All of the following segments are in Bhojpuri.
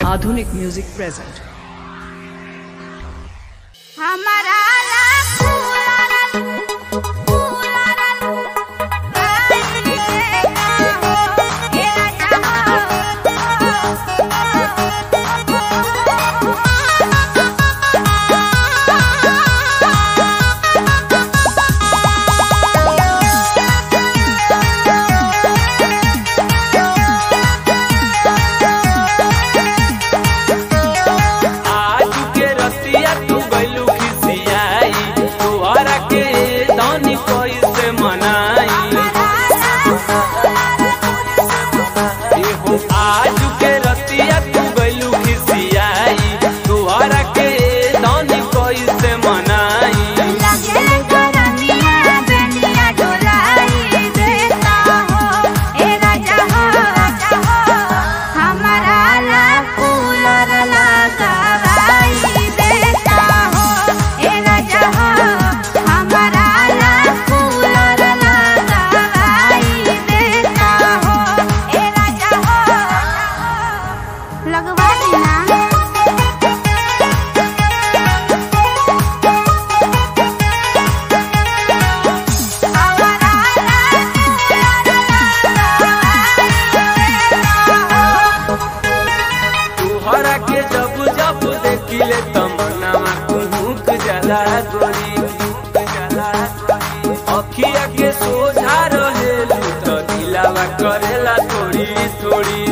आधुनिक म्यूजिक प्रेजेंट। अखिया के सोझा रहेलू तो दिलावा करेला थोड़ी थोड़ी।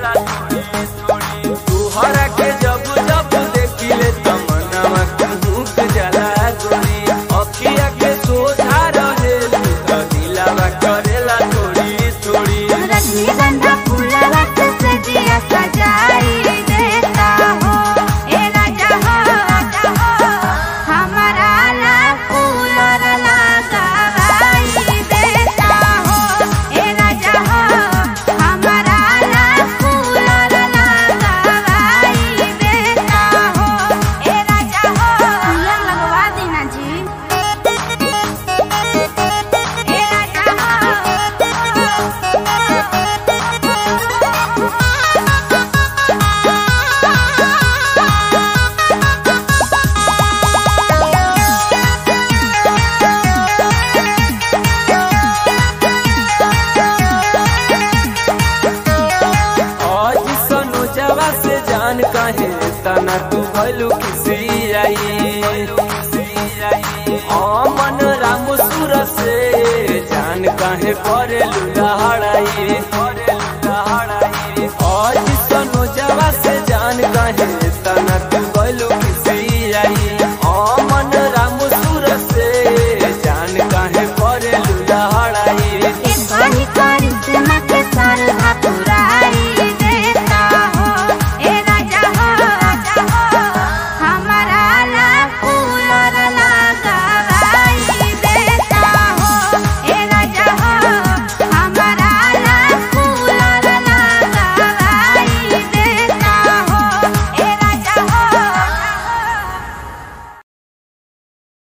तुहरा के जब जब देखिले तमन्नावा कुहुक जाला गोरी। अखिया के सोझा रहेलू तो दिलावा करेला थोड़ी थोड़ी। रजनीगंधा फूलवा से दिया सजाई देता हो ए राजा हो हमारा ला फूलर लगाई देता हो ए राजा हो हमारा ला फूलर लगाई देता हो ए राजा हो। फूलर लगवा देना जी ए राजा हो। से जान काहे तना तू भलू किसी आई मन राम सुर से जान काहे करे लुड़ाई। आज सनो जवा से जान काहे